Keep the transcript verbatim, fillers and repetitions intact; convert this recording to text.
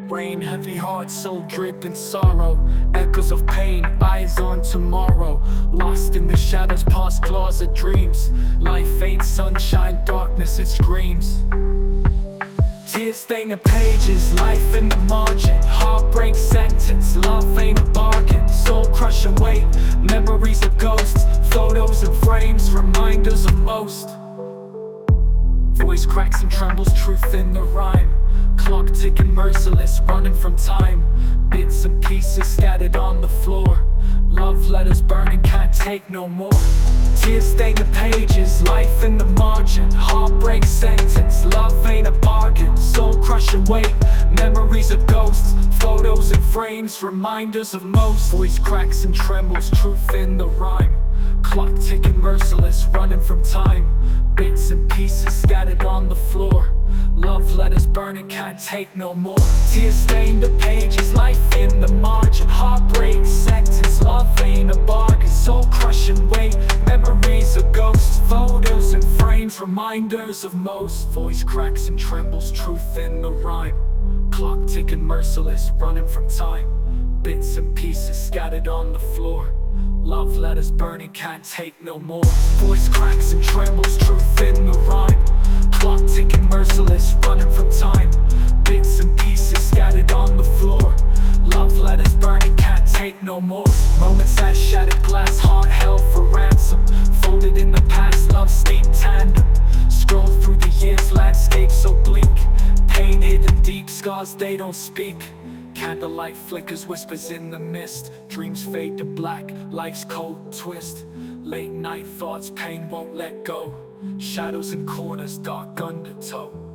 Rain, heavy heart, soul drip in sorrow. Echoes of pain, eyes on tomorrow. Lost in the shadows, past claws of dreams. Life ain't sunshine, darkness it screams. Tears stain the pages, life in the margin. Heartbreak sentence, love ain't a bargain. Soul crushing weight, memories of ghosts. Photos and frames, reminders of most. Voice cracks and trembles, truth in the rhyme. Clock ticking merciless, running from time. Bits and pieces scattered on the floor. Love letters burning, can't take no more. Tears stain the pages, life in the margin. Heartbreak sentence, love ain't a bargain. Soul crushing weight, memories of ghosts. Photos and frames, reminders of most. Voice cracks and trembles, truth in the rhyme. Clock ticking merciless, running from time. Bits and pieces scattered on the floor. Love letters burning, can't take no more. Tears stain the pages, life in the margin. Heartbreak sentence, love ain't a bargain. Soul crushing weight, memories of ghosts. Photos and frames, reminders of most. Voice cracks and trembles, truth in the rhyme. Clock ticking merciless, running from time. Bits and pieces scattered on the floor. Love letters burning, can't take no more. Voice cracks and trembles, truth in the rhyme. Clock ticking merciless, running from time. Bits and pieces scattered on the floor. Love letters burning, can't take no more. Moments as shattered glass, heart held for ransom. Folded in the past, love stayed tandem. Scroll through the years, landscape so bleak. Pain hidden deep, scars they don't speak. Candlelight flickers, whispers in the mist. Dreams fade to black, life's cold twist. Late night thoughts, pain won't let go. Shadows in corners, dark undertow.